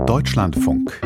Deutschlandfunk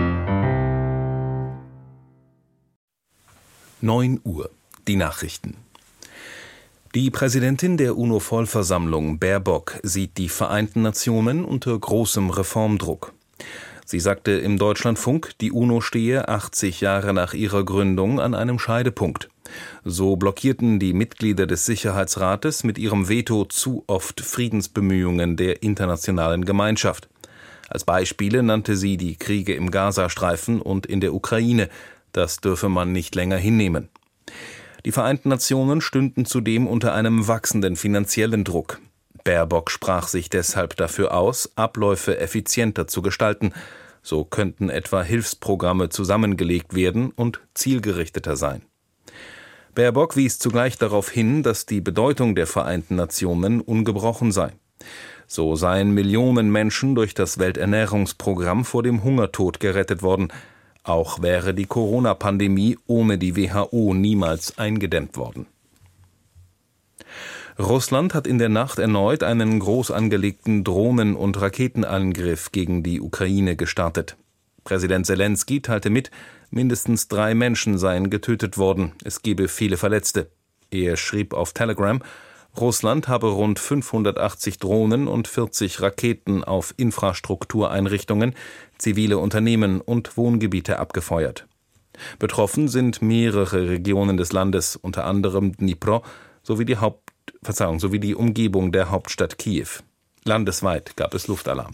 9 Uhr. Die Nachrichten. Die Präsidentin der UNO-Vollversammlung, Baerbock, sieht die Vereinten Nationen unter großem Reformdruck. Sie sagte im Deutschlandfunk, die UNO stehe 80 Jahre nach ihrer Gründung an einem Scheidepunkt. So blockierten die Mitglieder des Sicherheitsrates mit ihrem Veto zu oft Friedensbemühungen der internationalen Gemeinschaft. Als Beispiele nannte sie die Kriege im Gazastreifen und in der Ukraine. Das dürfe man nicht länger hinnehmen. Die Vereinten Nationen stünden zudem unter einem wachsenden finanziellen Druck. Baerbock sprach sich deshalb dafür aus, Abläufe effizienter zu gestalten. So könnten etwa Hilfsprogramme zusammengelegt werden und zielgerichteter sein. Baerbock wies zugleich darauf hin, dass die Bedeutung der Vereinten Nationen ungebrochen sei. So seien Millionen Menschen durch das Welternährungsprogramm vor dem Hungertod gerettet worden. Auch wäre die Corona-Pandemie ohne die WHO niemals eingedämmt worden. Russland hat in der Nacht erneut einen groß angelegten Drohnen- und Raketenangriff gegen die Ukraine gestartet. Präsident Selenskyj teilte mit, mindestens 3 Menschen seien getötet worden. Es gebe viele Verletzte. Er schrieb auf Telegram, Russland habe rund 580 Drohnen und 40 Raketen auf Infrastruktureinrichtungen, zivile Unternehmen und Wohngebiete abgefeuert. Betroffen sind mehrere Regionen des Landes, unter anderem Dnipro, sowie die Umgebung der Hauptstadt Kiew. Landesweit gab es Luftalarm.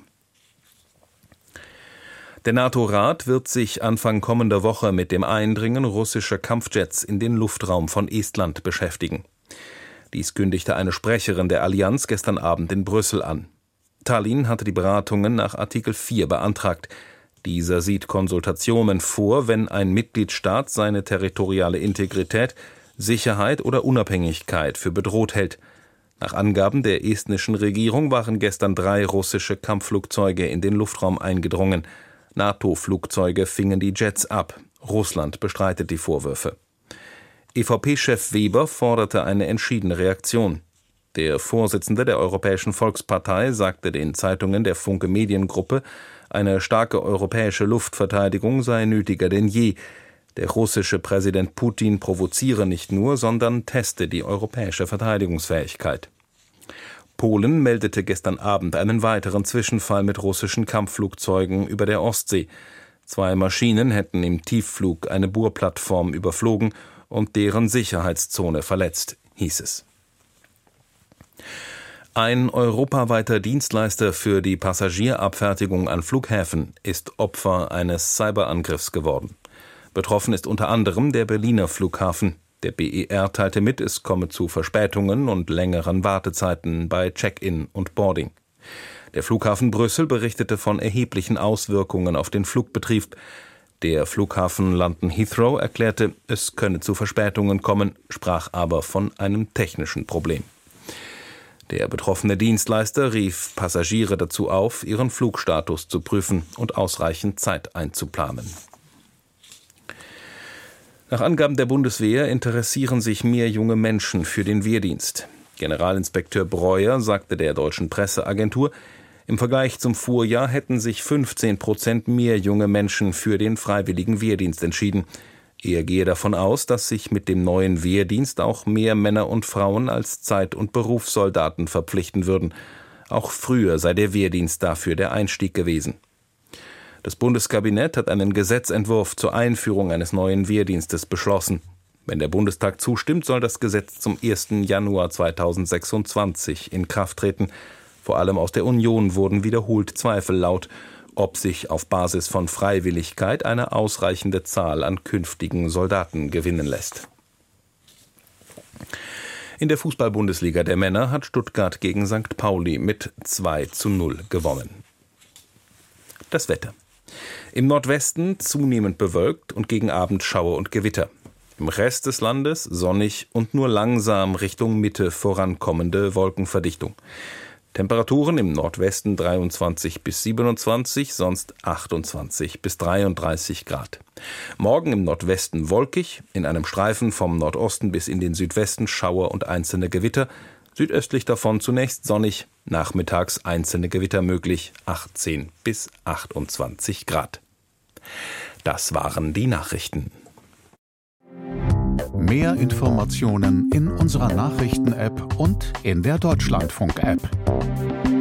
Der NATO-Rat wird sich Anfang kommender Woche mit dem Eindringen russischer Kampfjets in den Luftraum von Estland beschäftigen. Dies kündigte eine Sprecherin der Allianz gestern Abend in Brüssel an. Tallinn hatte die Beratungen nach Artikel 4 beantragt. Dieser sieht Konsultationen vor, wenn ein Mitgliedstaat seine territoriale Integrität, Sicherheit oder Unabhängigkeit für bedroht hält. Nach Angaben der estnischen Regierung waren gestern 3 russische Kampfflugzeuge in den Luftraum eingedrungen. NATO-Flugzeuge fingen die Jets ab. Russland bestreitet die Vorwürfe. EVP-Chef Weber forderte eine entschiedene Reaktion. Der Vorsitzende der Europäischen Volkspartei sagte den Zeitungen der Funke Mediengruppe, eine starke europäische Luftverteidigung sei nötiger denn je. Der russische Präsident Putin provoziere nicht nur, sondern teste die europäische Verteidigungsfähigkeit. Polen meldete gestern Abend einen weiteren Zwischenfall mit russischen Kampfflugzeugen über der Ostsee. 2 Maschinen hätten im Tiefflug eine Bohrplattform überflogen und deren Sicherheitszone verletzt, hieß es. Ein europaweiter Dienstleister für die Passagierabfertigung an Flughäfen ist Opfer eines Cyberangriffs geworden. Betroffen ist unter anderem der Berliner Flughafen. Der BER teilte mit, es komme zu Verspätungen und längeren Wartezeiten bei Check-in und Boarding. Der Flughafen Brüssel berichtete von erheblichen Auswirkungen auf den Flugbetrieb. Der Flughafen London Heathrow erklärte, es könne zu Verspätungen kommen, sprach aber von einem technischen Problem. Der betroffene Dienstleister rief Passagiere dazu auf, ihren Flugstatus zu prüfen und ausreichend Zeit einzuplanen. Nach Angaben der Bundeswehr interessieren sich mehr junge Menschen für den Wehrdienst. Generalinspekteur Breuer sagte der deutschen Presseagentur, im Vergleich zum Vorjahr hätten sich 15% mehr junge Menschen für den freiwilligen Wehrdienst entschieden. Er gehe davon aus, dass sich mit dem neuen Wehrdienst auch mehr Männer und Frauen als Zeit- und Berufssoldaten verpflichten würden. Auch früher sei der Wehrdienst dafür der Einstieg gewesen. Das Bundeskabinett hat einen Gesetzentwurf zur Einführung eines neuen Wehrdienstes beschlossen. Wenn der Bundestag zustimmt, soll das Gesetz zum 1. Januar 2026 in Kraft treten. Vor allem aus der Union wurden wiederholt Zweifel laut, ob sich auf Basis von Freiwilligkeit eine ausreichende Zahl an künftigen Soldaten gewinnen lässt. In der Fußball-Bundesliga der Männer hat Stuttgart gegen St. Pauli mit 2:0 gewonnen. Das Wetter. Im Nordwesten zunehmend bewölkt und gegen Abend Schauer und Gewitter. Im Rest des Landes sonnig und nur langsam Richtung Mitte vorankommende Wolkenverdichtung. Temperaturen im Nordwesten 23 bis 27, sonst 28 bis 33 Grad. Morgen im Nordwesten wolkig, in einem Streifen vom Nordosten bis in den Südwesten Schauer und einzelne Gewitter, Südöstlich davon zunächst sonnig, nachmittags einzelne Gewitter möglich, 18 bis 28 Grad. Das waren die Nachrichten. Mehr Informationen in unserer Nachrichten-App und in der Deutschlandfunk-App.